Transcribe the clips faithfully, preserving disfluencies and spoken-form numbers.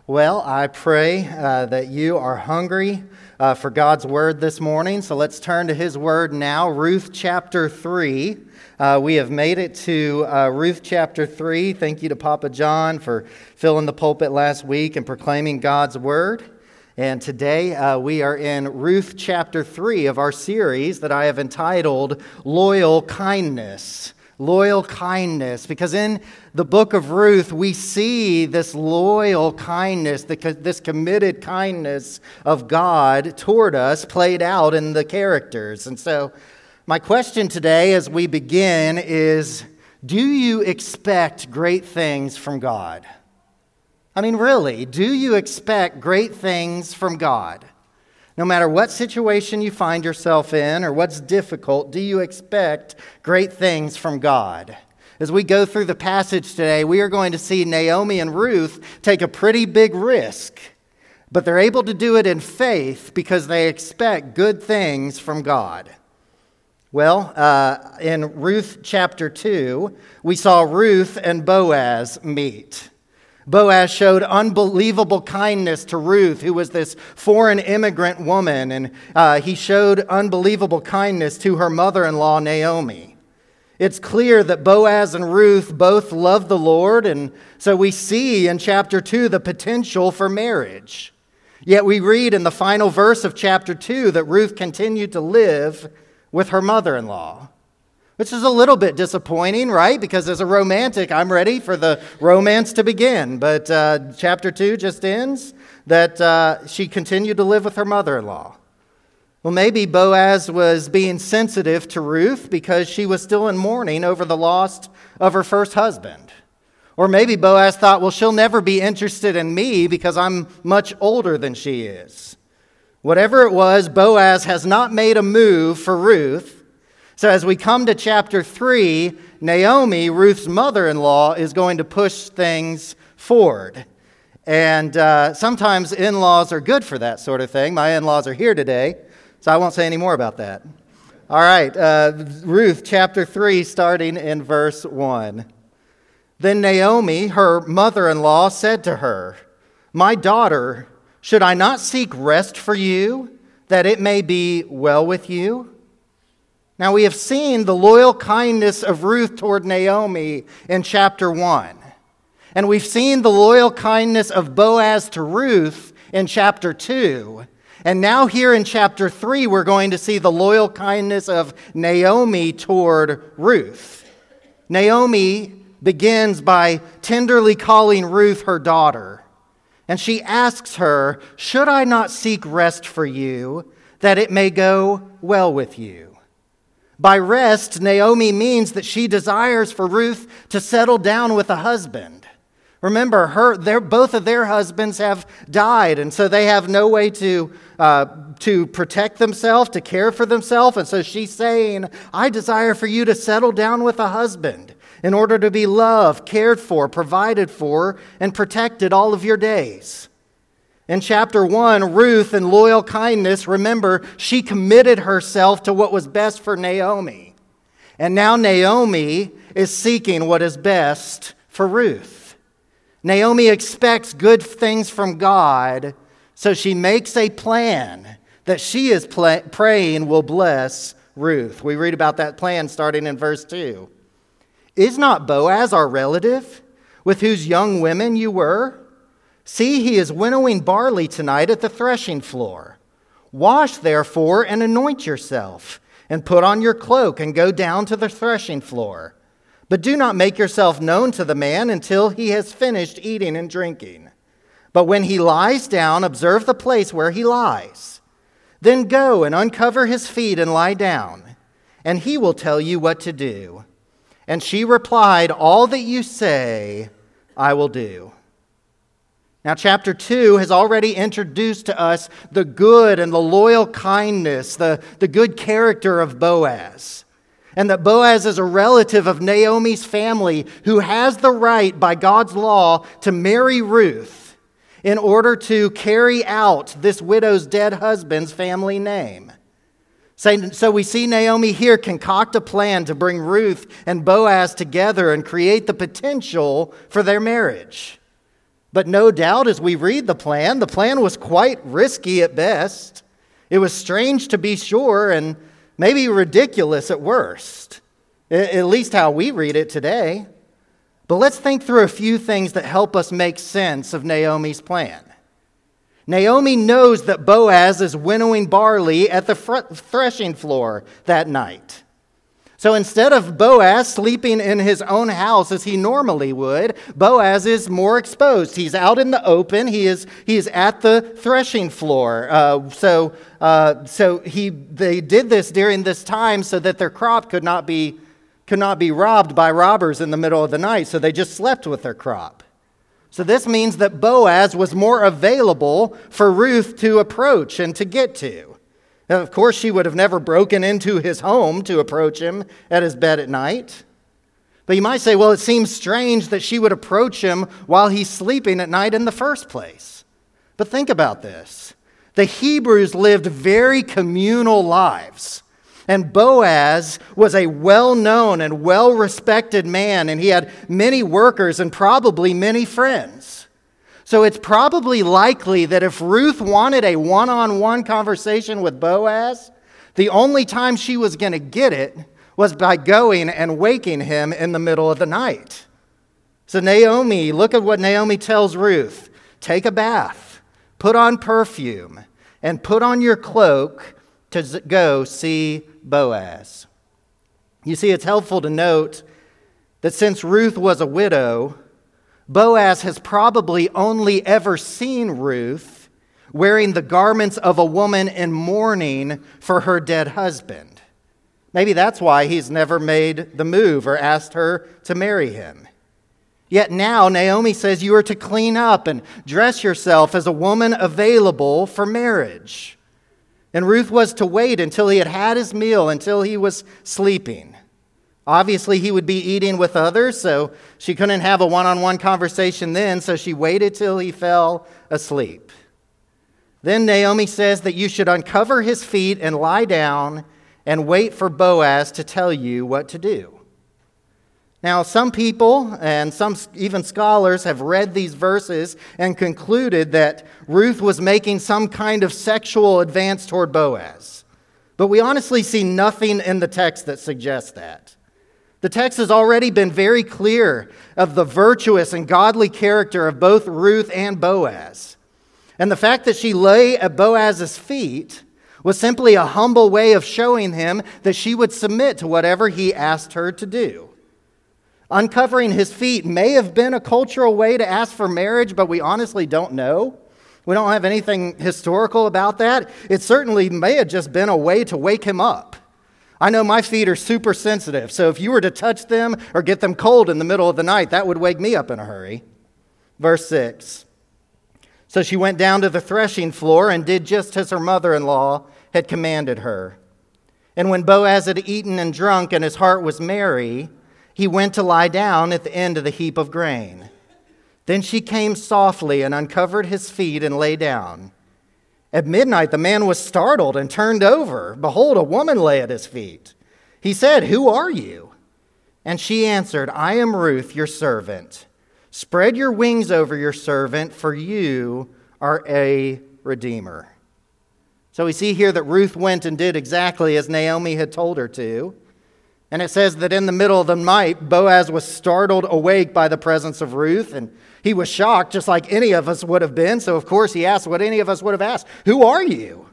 Well, I pray uh, that you are hungry uh, for God's Word this morning. So let's turn to His Word now. Ruth chapter three. Uh, we have made it to uh, Ruth chapter three. Thank you to Papa John for filling the pulpit last week and proclaiming God's Word. And today uh, we are in Ruth chapter three of our series that I have entitled Loyal Kindness. Loyal kindness, because in the book of Ruth, we see this loyal kindness, this committed kindness of God toward us played out in the characters. And so my question today as we begin is, do you expect great things from God? I mean, really, do you expect great things from God? No matter what situation you find yourself in or what's difficult, do you expect great things from God? As we go through the passage today, we are going to see Naomi and Ruth take a pretty big risk, but they're able to do it in faith because they expect good things from God. Well, uh, in Ruth chapter two, we saw Ruth and Boaz meet. Boaz showed unbelievable kindness to Ruth, who was this foreign immigrant woman, and uh, he showed unbelievable kindness to her mother-in-law, Naomi. It's clear that Boaz and Ruth both love the Lord, and so we see in chapter two the potential for marriage. Yet we read in the final verse of chapter two that Ruth continued to live with her mother-in-law. Which is a little bit disappointing, right? Because as a romantic, I'm ready for the romance to begin. But uh, chapter two just ends that uh, she continued to live with her mother-in-law. Well, maybe Boaz was being sensitive to Ruth because she was still in mourning over the loss of her first husband. Or maybe Boaz thought, well, she'll never be interested in me because I'm much older than she is. Whatever it was, Boaz has not made a move for Ruth. So as we come to chapter three, Naomi, Ruth's mother-in-law, is going to push things forward. And uh, sometimes in-laws are good for that sort of thing. My in-laws are here today, so I won't say any more about that. All right, uh, Ruth chapter three, starting in verse one. Then Naomi, her mother-in-law, said to her, "My daughter, should I not seek rest for you, that it may be well with you?" Now, we have seen the loyal kindness of Ruth toward Naomi in chapter one. And we've seen the loyal kindness of Boaz to Ruth in chapter two. And now here in chapter three, we're going to see the loyal kindness of Naomi toward Ruth. Naomi begins by tenderly calling Ruth her daughter. And she asks her, "Should I not seek rest for you, that it may go well with you?" By rest, Naomi means that she desires for Ruth to settle down with a husband. Remember, her, their, both of their husbands have died, and so they have no way to, uh, to protect themselves, to care for themselves. And so she's saying, I desire for you to settle down with a husband in order to be loved, cared for, provided for, and protected all of your days. In chapter one, Ruth, in loyal kindness, remember, she committed herself to what was best for Naomi. And now Naomi is seeking what is best for Ruth. Naomi expects good things from God, so she makes a plan that she is pl- praying will bless Ruth. We read about that plan starting in verse two. "Is not Boaz our relative, with whose young women you were? See, he is winnowing barley tonight at the threshing floor. Wash, therefore, and anoint yourself, and put on your cloak, and go down to the threshing floor. But do not make yourself known to the man until he has finished eating and drinking. But when he lies down, observe the place where he lies. Then go and uncover his feet and lie down, and he will tell you what to do." And she replied, "All that you say, I will do." Now, chapter two has already introduced to us the good and the loyal kindness, the, the good character of Boaz. And that Boaz is a relative of Naomi's family who has the right by God's law to marry Ruth in order to carry out this widow's dead husband's family name. So we see Naomi here concoct a plan to bring Ruth and Boaz together and create the potential for their marriage. But no doubt as we read the plan, the plan was quite risky at best. It was strange to be sure and maybe ridiculous at worst, at least how we read it today. But let's think through a few things that help us make sense of Naomi's plan. Naomi knows that Boaz is winnowing barley at the threshing floor that night. So instead of Boaz sleeping in his own house as he normally would, Boaz is more exposed. He's out in the open. He is he is at the threshing floor. Uh, so uh, so he they did this during this time so that their crop could not be could not be robbed by robbers in the middle of the night. So they just slept with their crop. So this means that Boaz was more available for Ruth to approach and to get to. Now, of course, she would have never broken into his home to approach him at his bed at night. But you might say, well, it seems strange that she would approach him while he's sleeping at night in the first place. But think about this. The Hebrews lived very communal lives. And Boaz was a well-known and well-respected man, and he had many workers and probably many friends. So it's probably likely that if Ruth wanted a one-on-one conversation with Boaz, the only time she was going to get it was by going and waking him in the middle of the night. So Naomi, look at what Naomi tells Ruth. Take a bath, put on perfume, and put on your cloak to go see Boaz. You see, it's helpful to note that since Ruth was a widow, Boaz has probably only ever seen Ruth wearing the garments of a woman in mourning for her dead husband. Maybe that's why he's never made the move or asked her to marry him. Yet now Naomi says you are to clean up and dress yourself as a woman available for marriage. And Ruth was to wait until he had had his meal, until he was sleeping. Obviously, he would be eating with others, so she couldn't have a one-on-one conversation then, so she waited till he fell asleep. Then Naomi says that you should uncover his feet and lie down and wait for Boaz to tell you what to do. Now, some people and some even scholars have read these verses and concluded that Ruth was making some kind of sexual advance toward Boaz. But we honestly see nothing in the text that suggests that. The text has already been very clear of the virtuous and godly character of both Ruth and Boaz. And the fact that she lay at Boaz's feet was simply a humble way of showing him that she would submit to whatever he asked her to do. Uncovering his feet may have been a cultural way to ask for marriage, but we honestly don't know. We don't have anything historical about that. It certainly may have just been a way to wake him up. I know my feet are super sensitive, so if you were to touch them or get them cold in the middle of the night, that would wake me up in a hurry. Verse six. So she went down to the threshing floor and did just as her mother-in-law had commanded her. And when Boaz had eaten and drunk and his heart was merry, he went to lie down at the end of the heap of grain. Then she came softly and uncovered his feet and lay down. At midnight the man was startled and turned over. Behold, a woman lay at his feet. He said, "Who are you?" And she answered, "I am Ruth, your servant. Spread your wings over your servant, for you are a redeemer." So we see here that Ruth went and did exactly as Naomi had told her to. And it says that in the middle of the night, Boaz was startled awake by the presence of Ruth, and he was shocked just like any of us would have been. So, of course, he asked what any of us would have asked. "Who are you?"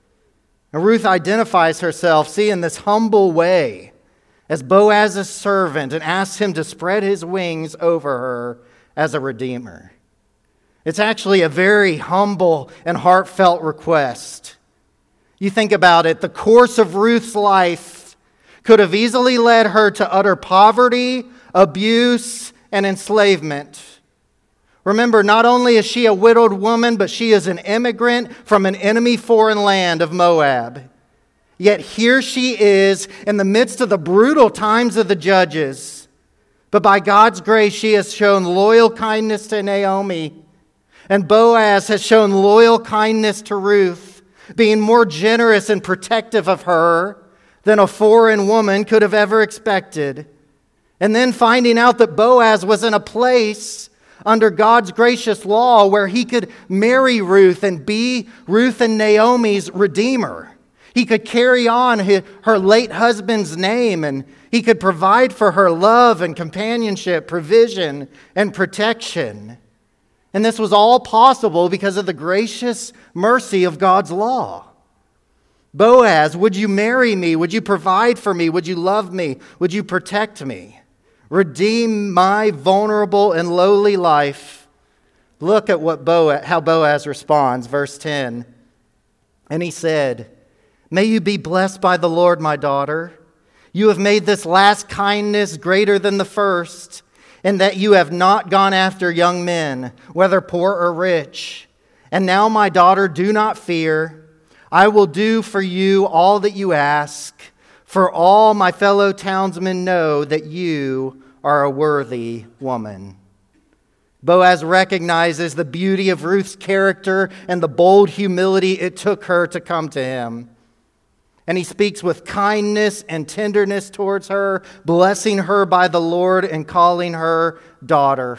And Ruth identifies herself, see, in this humble way as Boaz's servant and asks him to spread his wings over her as a redeemer. It's actually a very humble and heartfelt request. You think about it, the course of Ruth's life could have easily led her to utter poverty, abuse, and enslavement. Remember, not only is she a widowed woman, but she is an immigrant from an enemy foreign land of Moab. Yet here she is in the midst of the brutal times of the judges. But by God's grace, she has shown loyal kindness to Naomi. And Boaz has shown loyal kindness to Ruth, being more generous and protective of her than a foreign woman could have ever expected. And then finding out that Boaz was in a place under God's gracious law where he could marry Ruth and be Ruth and Naomi's redeemer. He could carry on his, her late husband's name, and he could provide for her love and companionship, provision and protection. And this was all possible because of the gracious mercy of God's law. Boaz, would you marry me? Would you provide for me? Would you love me? Would you protect me? Redeem my vulnerable and lowly life. Look at what Boaz, how Boaz responds, verse ten. And he said, "May you be blessed by the Lord, my daughter. You have made this last kindness greater than the first, in that you have not gone after young men, whether poor or rich. And now, my daughter, do not fear. I will do for you all that you ask, for all my fellow townsmen know that you are a worthy woman." Boaz recognizes the beauty of Ruth's character and the bold humility it took her to come to him. And he speaks with kindness and tenderness towards her, blessing her by the Lord and calling her daughter.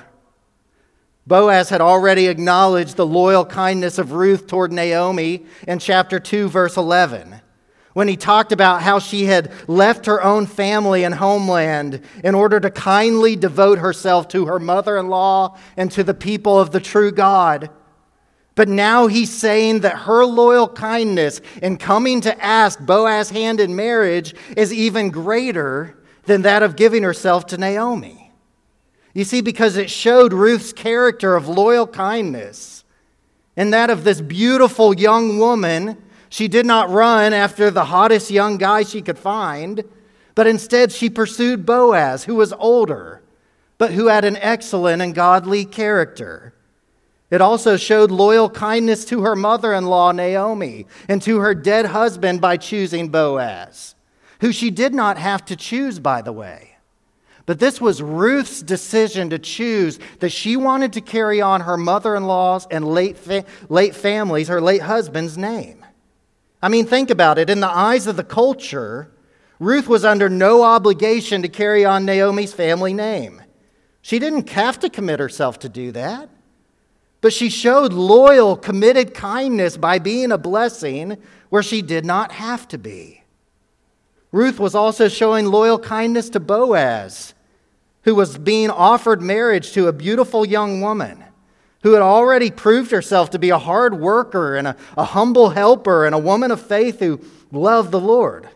Boaz had already acknowledged the loyal kindness of Ruth toward Naomi in chapter two, verse eleven, when he talked about how she had left her own family and homeland in order to kindly devote herself to her mother-in-law and to the people of the true God. But now he's saying that her loyal kindness in coming to ask Boaz's hand in marriage is even greater than that of giving herself to Naomi. You see, because it showed Ruth's character of loyal kindness and that of this beautiful young woman. She did not run after the hottest young guy she could find, but instead she pursued Boaz, who was older, but who had an excellent and godly character. It also showed loyal kindness to her mother-in-law, Naomi, and to her dead husband by choosing Boaz, who she did not have to choose, by the way. But this was Ruth's decision to choose that she wanted to carry on her mother-in-law's and late, fa- late family's, her late husband's name. I mean, think about it. In the eyes of the culture, Ruth was under no obligation to carry on Naomi's family name. She didn't have to commit herself to do that. But she showed loyal, committed kindness by being a blessing where she did not have to be. Ruth was also showing loyal kindness to Boaz, who was being offered marriage to a beautiful young woman who had already proved herself to be a hard worker and a, a humble helper and a woman of faith who loved the Lord.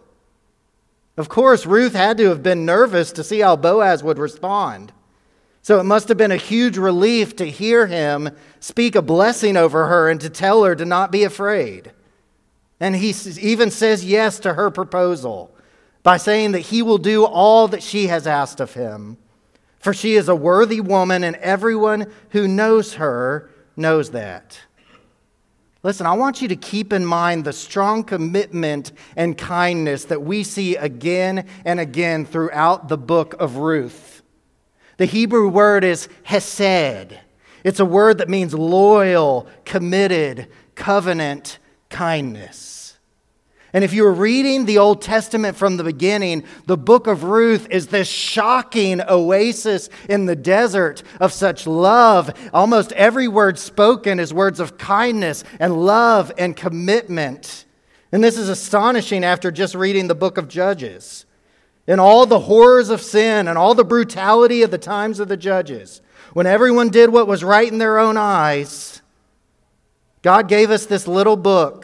Of course, Ruth had to have been nervous to see how Boaz would respond. So it must have been a huge relief to hear him speak a blessing over her and to tell her to not be afraid. And he even says yes to her proposal by saying that he will do all that she has asked of him. For she is a worthy woman, and everyone who knows her knows that. Listen, I want you to keep in mind the strong commitment and kindness that we see again and again throughout the book of Ruth. The Hebrew word is hesed. It's a word that means loyal, committed, covenant kindness. And if you were reading the Old Testament from the beginning, the book of Ruth is this shocking oasis in the desert of such love. Almost every word spoken is words of kindness and love and commitment. And this is astonishing after just reading the book of Judges. In all the horrors of sin and all the brutality of the times of the judges, when everyone did what was right in their own eyes, God gave us this little book.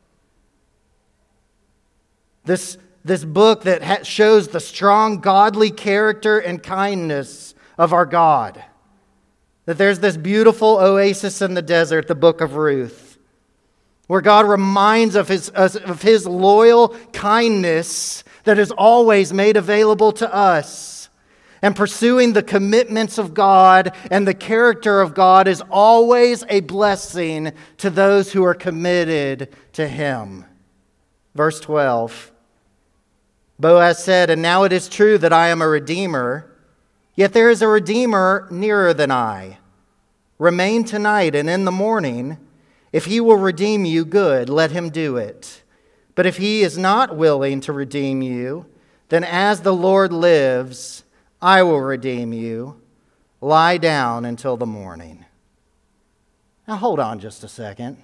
This, this book that ha- shows the strong godly character and kindness of our God. That there's this beautiful oasis in the desert, the book of Ruth, where God reminds of his, of his loyal kindness that is always made available to us. And pursuing the commitments of God and the character of God is always a blessing to those who are committed to him. Verse twelve. Boaz said, "And now it is true that I am a redeemer, yet there is a redeemer nearer than I. Remain tonight, and in the morning, if he will redeem you, good, let him do it. But if he is not willing to redeem you, then as the Lord lives, I will redeem you. lie down until the morning. Now hold on just a second.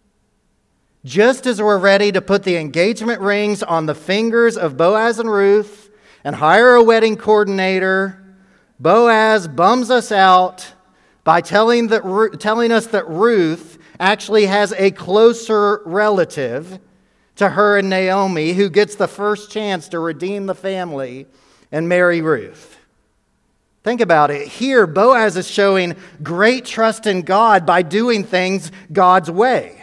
Just as we're ready to put the engagement rings on the fingers of Boaz and Ruth and hire a wedding coordinator, Boaz bums us out by telling, that, telling us that Ruth actually has a closer relative to her and Naomi who gets the first chance to redeem the family and marry Ruth. Think about it. Here, Boaz is showing great trust in God by doing things God's way.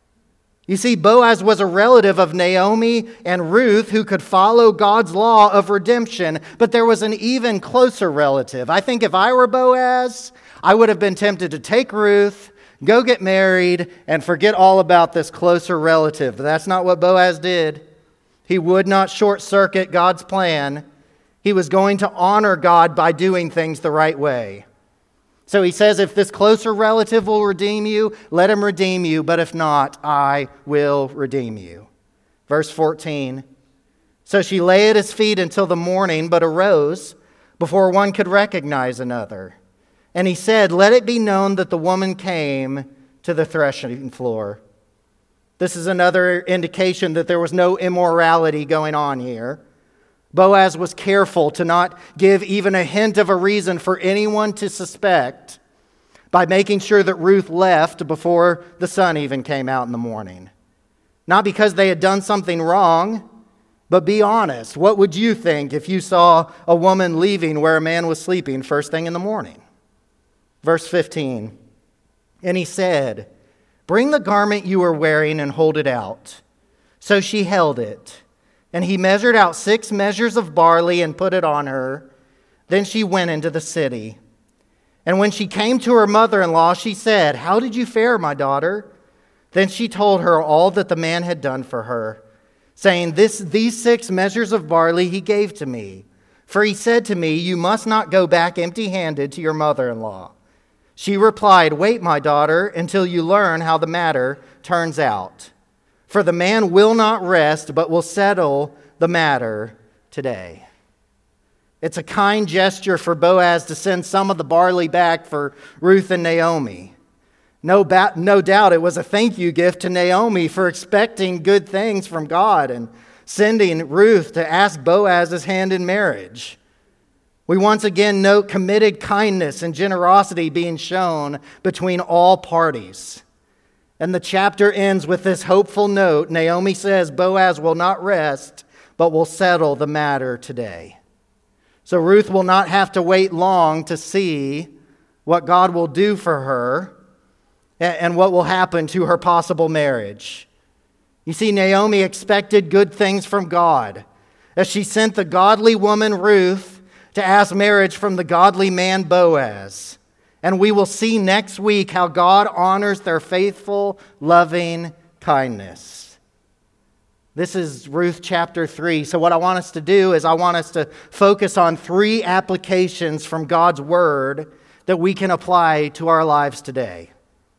You see, Boaz was a relative of Naomi and Ruth who could follow God's law of redemption, but there was an even closer relative. I think if I were Boaz, I would have been tempted to take Ruth, go get married, and forget all about this closer relative. But that's not what Boaz did. He would not short-circuit God's plan. He was going to honor God by doing things the right way. So he says, if this closer relative will redeem you, let him redeem you. But if not, I will redeem you. Verse fourteen. So she lay at his feet until the morning, but arose before one could recognize another. And he said, let it be known that the woman came to the threshing floor. This is another indication that there was no immorality going on here. Boaz was careful to not give even a hint of a reason for anyone to suspect by making sure that Ruth left before the sun even came out in the morning. Not because they had done something wrong, but be honest. What would you think if you saw a woman leaving where a man was sleeping first thing in the morning? Verse fifteen, and he said, bring the garment you are wearing and hold it out. So she held it. And he measured out six measures of barley and put it on her. Then she went into the city. And when she came to her mother-in-law, she said, how did you fare, my daughter? Then she told her all that the man had done for her, saying, this, these six measures of barley he gave to me. For he said to me, you must not go back empty-handed to your mother-in-law. She replied, wait, my daughter, until you learn how the matter turns out. For the man will not rest, but will settle the matter today. It's a kind gesture for Boaz to send some of the barley back for Ruth and Naomi. No, ba- no doubt it was a thank you gift to Naomi for expecting good things from God and sending Ruth to ask Boaz's hand in marriage. We once again note committed kindness and generosity being shown between all parties. And the chapter ends with this hopeful note. Naomi says Boaz will not rest, but will settle the matter today. So Ruth will not have to wait long to see what God will do for her and what will happen to her possible marriage. You see, Naomi expected good things from God as she sent the godly woman Ruth to ask marriage from the godly man Boaz. And we will see next week how God honors their faithful, loving kindness. This is Ruth chapter three. So what I want us to do is I want us to focus on three applications from God's word that we can apply to our lives today.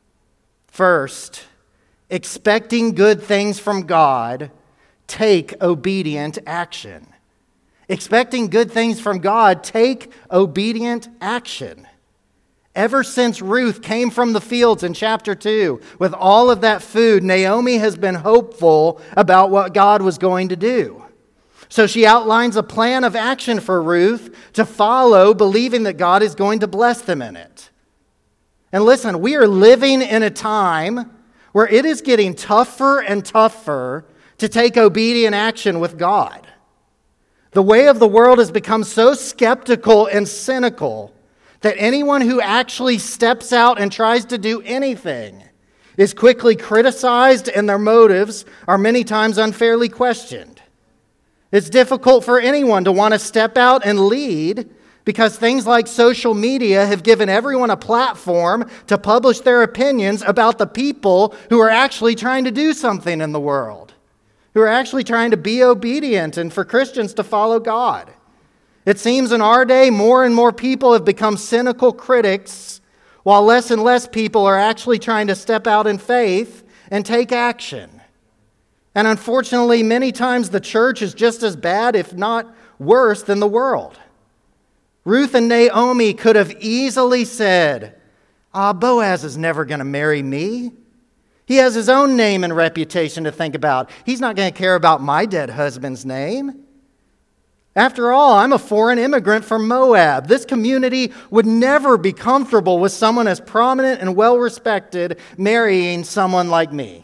First, expecting good things from God, take obedient action. Expecting good things from God, take obedient action. Ever since Ruth came from the fields in chapter two, with all of that food, Naomi has been hopeful about what God was going to do. So she outlines a plan of action for Ruth to follow, believing that God is going to bless them in it. And listen, we are living in a time where it is getting tougher and tougher to take obedient action with God. The way of the world has become so skeptical and cynical that anyone who actually steps out and tries to do anything is quickly criticized, and their motives are many times unfairly questioned. It's difficult for anyone to want to step out and lead because things like social media have given everyone a platform to publish their opinions about the people who are actually trying to do something in the world, who are actually trying to be obedient and for Christians to follow God. It seems in our day, more and more people have become cynical critics, while less and less people are actually trying to step out in faith and take action. And unfortunately, many times the church is just as bad, if not worse, than the world. Ruth and Naomi could have easily said, ah, Boaz is never going to marry me. He has his own name and reputation to think about. He's not going to care about my dead husband's name. After all, I'm a foreign immigrant from Moab. This community would never be comfortable with someone as prominent and well-respected marrying someone like me.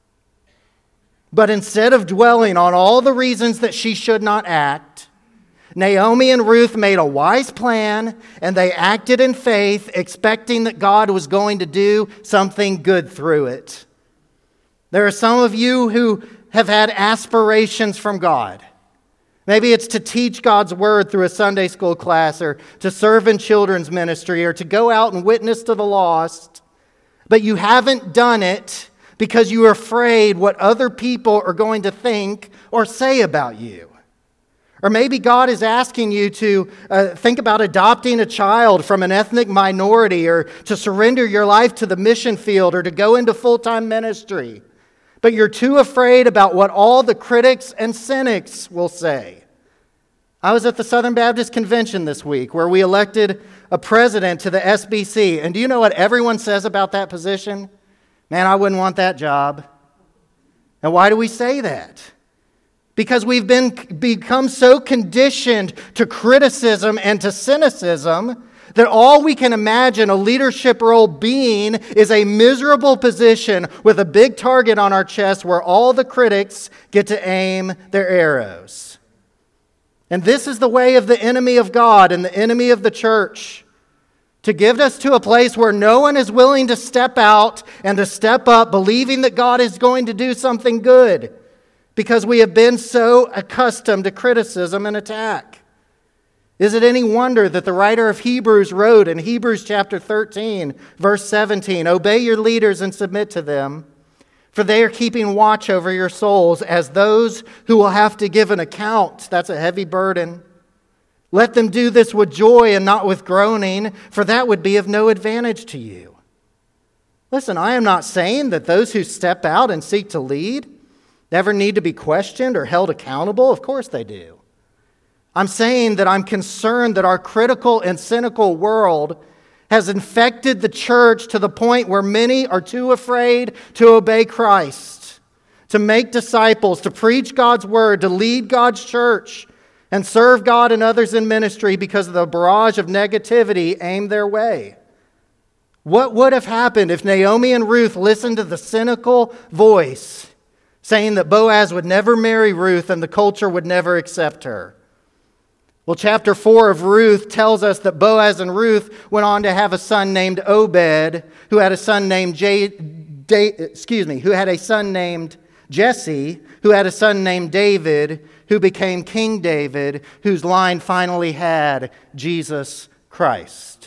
But instead of dwelling on all the reasons that she should not act, Naomi and Ruth made a wise plan, and they acted in faith, expecting that God was going to do something good through it. There are some of you who have had aspirations from God. Maybe it's to teach God's word through a Sunday school class, or to serve in children's ministry, or to go out and witness to the lost. But you haven't done it because you are afraid what other people are going to think or say about you. Or maybe God is asking you to uh, think about adopting a child from an ethnic minority, or to surrender your life to the mission field, or to go into full-time ministry. But you're too afraid about what all the critics and cynics will say. I was at the Southern Baptist Convention this week, where we elected a president to the S B C. And do you know what everyone says about that position? Man, I wouldn't want that job. And why do we say that? Because we've been become so conditioned to criticism and to cynicism that all we can imagine a leadership role being is a miserable position with a big target on our chest where all the critics get to aim their arrows. And this is the way of the enemy of God and the enemy of the church, to get us to a place where no one is willing to step out and to step up believing that God is going to do something good, because we have been so accustomed to criticism and attack. Is it any wonder that the writer of Hebrews wrote in Hebrews chapter thirteen, verse seventeen, "Obey your leaders and submit to them, for they are keeping watch over your souls as those who will have to give an account." That's a heavy burden. "Let them do this with joy and not with groaning, for that would be of no advantage to you." Listen, I am not saying that those who step out and seek to lead never need to be questioned or held accountable. Of course they do. I'm saying that I'm concerned that our critical and cynical world has infected the church to the point where many are too afraid to obey Christ, to make disciples, to preach God's word, to lead God's church, and serve God and others in ministry because of the barrage of negativity aimed their way. What would have happened if Naomi and Ruth listened to the cynical voice saying that Boaz would never marry Ruth and the culture would never accept her? Well, chapter four of Ruth tells us that Boaz and Ruth went on to have a son named Obed, who had a son named J, da, excuse me, who had a son named Jesse, who had a son named David, who became King David, whose line finally had Jesus Christ.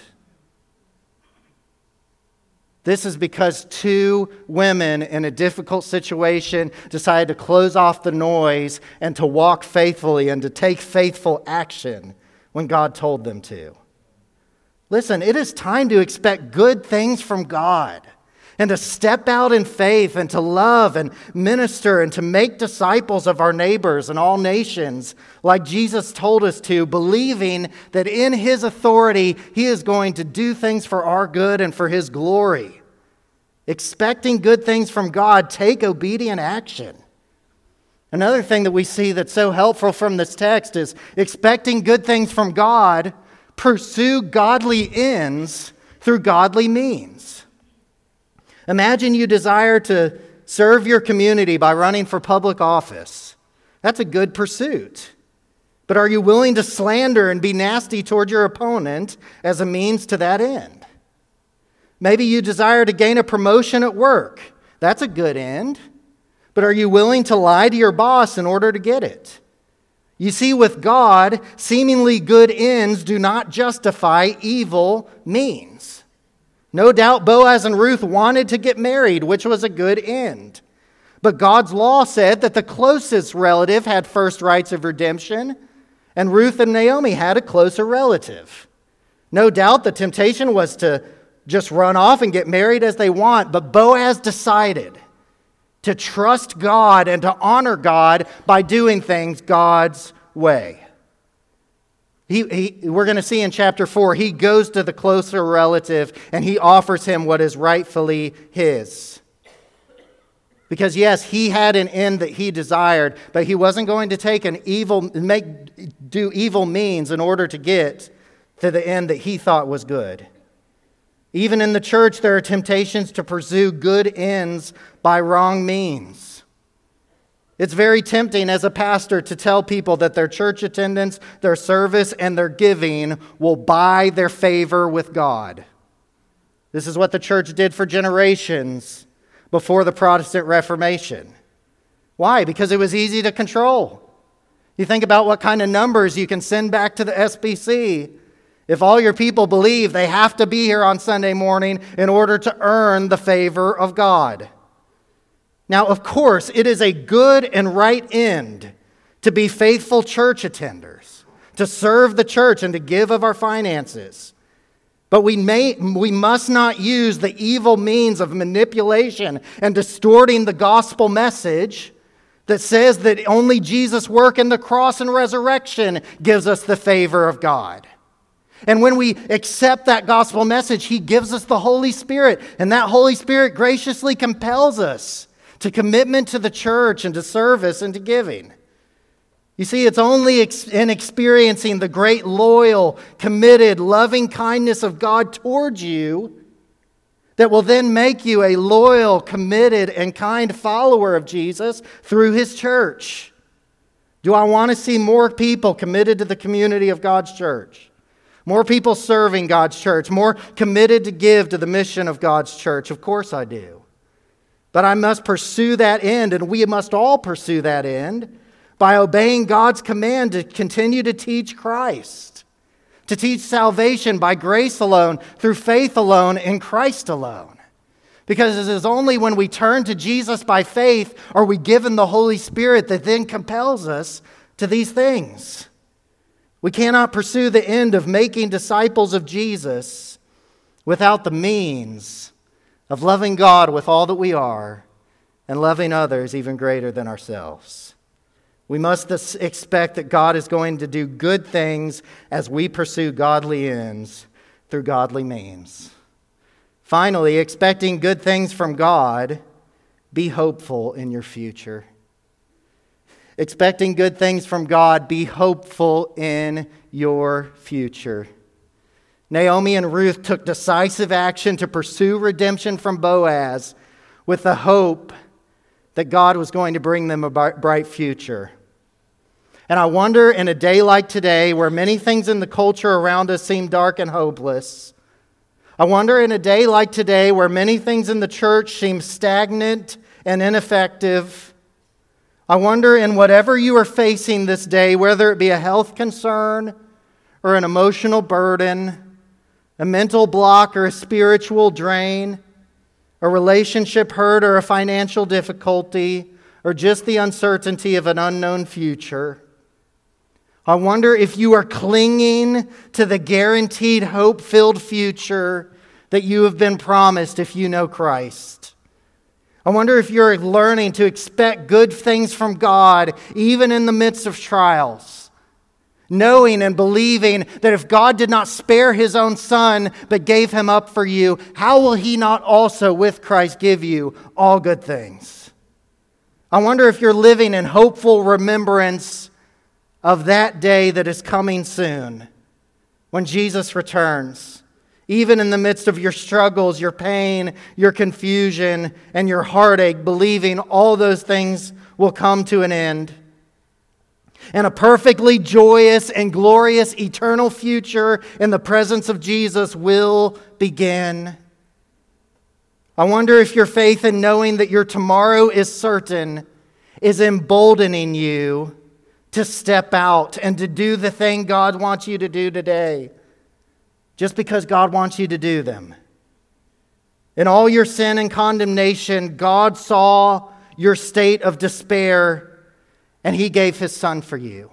This is because two women in a difficult situation decided to close off the noise and to walk faithfully and to take faithful action when God told them to. Listen, it is time to expect good things from God and to step out in faith and to love and minister and to make disciples of our neighbors and all nations like Jesus told us to, believing that in His authority He is going to do things for our good and for His glory. Expecting good things from God, take obedient action. Another thing that we see that's so helpful from this text is expecting good things from God, pursue godly ends through godly means. Imagine you desire to serve your community by running for public office. That's a good pursuit. But are you willing to slander and be nasty toward your opponent as a means to that end? Maybe you desire to gain a promotion at work. That's a good end. But are you willing to lie to your boss in order to get it? You see, with God, seemingly good ends do not justify evil means. No doubt Boaz and Ruth wanted to get married, which was a good end. But God's law said that the closest relative had first rights of redemption, and Ruth and Naomi had a closer relative. No doubt the temptation was to just run off and get married as they want, but Boaz decided to trust God and to honor God by doing things God's way. He, he, we're going to see in chapter four, he goes to the closer relative and he offers him what is rightfully his. Because yes, he had an end that he desired, but he wasn't going to take an evil, make, do evil means in order to get to the end that he thought was good. Even in the church, there are temptations to pursue good ends by wrong means. It's very tempting as a pastor to tell people that their church attendance, their service, and their giving will buy their favor with God. This is what the church did for generations before the Protestant Reformation. Why? Because it was easy to control. You think about what kind of numbers you can send back to the S B C. If all your people believe they have to be here on Sunday morning in order to earn the favor of God. Now, of course, it is a good and right end to be faithful church attenders, to serve the church and to give of our finances. But we may, we must not use the evil means of manipulation and distorting the gospel message that says that only Jesus' work in the cross and resurrection gives us the favor of God. And when we accept that gospel message, He gives us the Holy Spirit, and that Holy Spirit graciously compels us to commitment to the church and to service and to giving. You see, it's only in experiencing the great, loyal, committed, loving kindness of God towards you that will then make you a loyal, committed, and kind follower of Jesus through His church. Do I want to see more people committed to the community of God's church? More people serving God's church? More committed to give to the mission of God's church? Of course I do. But I must pursue that end, and we must all pursue that end by obeying God's command to continue to teach Christ, to teach salvation by grace alone, through faith alone, in Christ alone. Because it is only when we turn to Jesus by faith are we given the Holy Spirit that then compels us to these things. We cannot pursue the end of making disciples of Jesus without the means of loving God with all that we are and loving others even greater than ourselves. We must expect that God is going to do good things as we pursue godly ends through godly means. Finally, expecting good things from God, be hopeful in your future. Expecting good things from God, be hopeful in your future. Naomi and Ruth took decisive action to pursue redemption from Boaz with the hope that God was going to bring them a bright future. And I wonder, in a day like today, where many things in the culture around us seem dark and hopeless, I wonder in a day like today, where many things in the church seem stagnant and ineffective, I wonder in whatever you are facing this day, whether it be a health concern or an emotional burden, a mental block or a spiritual drain, a relationship hurt or a financial difficulty, or just the uncertainty of an unknown future. I wonder if you are clinging to the guaranteed hope-filled future that you have been promised if you know Christ. I wonder if you're learning to expect good things from God even in the midst of trials, knowing and believing that if God did not spare His own Son but gave Him up for you, how will He not also with Christ give you all good things? I wonder if you're living in hopeful remembrance of that day that is coming soon, when Jesus returns, even in the midst of your struggles, your pain, your confusion, and your heartache, believing all those things will come to an end. And a perfectly joyous and glorious eternal future in the presence of Jesus will begin. I wonder if your faith in knowing that your tomorrow is certain is emboldening you to step out and to do the thing God wants you to do today, just because God wants you to do them. In all your sin and condemnation, God saw your state of despair, and He gave His Son for you.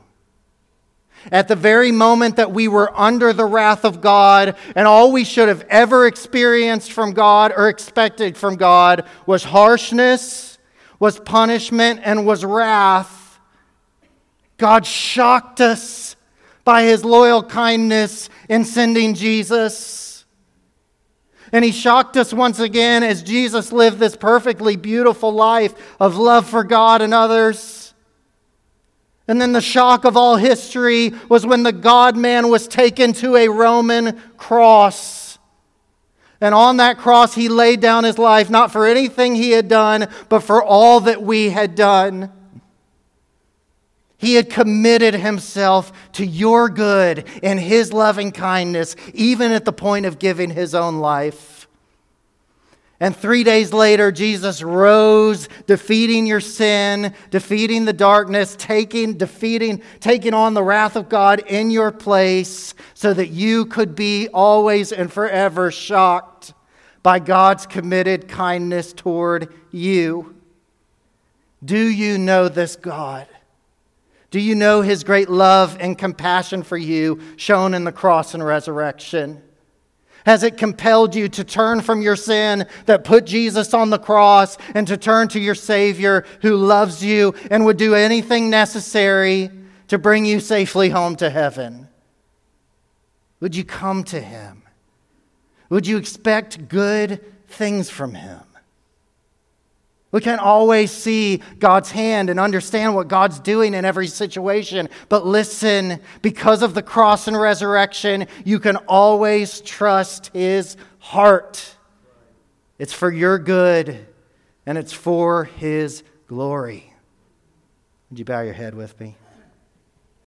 At the very moment that we were under the wrath of God, and all we should have ever experienced from God or expected from God was harshness, was punishment, and was wrath, God shocked us by His loyal kindness in sending Jesus. And He shocked us once again as Jesus lived this perfectly beautiful life of love for God and others. And then the shock of all history was when the God-man was taken to a Roman cross. And on that cross, He laid down His life, not for anything He had done, but for all that we had done. He had committed Himself to your good and His loving kindness, even at the point of giving His own life. And three days later, Jesus rose, defeating your sin, defeating the darkness, taking, defeating, taking on the wrath of God in your place, so that you could be always and forever shocked by God's committed kindness toward you. Do you know this God? Do you know His great love and compassion for you shown in the cross and resurrection? Has it compelled you to turn from your sin that put Jesus on the cross and to turn to your Savior who loves you and would do anything necessary to bring you safely home to heaven? Would you come to Him? Would you expect good things from Him? We can't always see God's hand and understand what God's doing in every situation. But listen, because of the cross and resurrection, you can always trust His heart. It's for your good, and it's for His glory. Would you bow your head with me?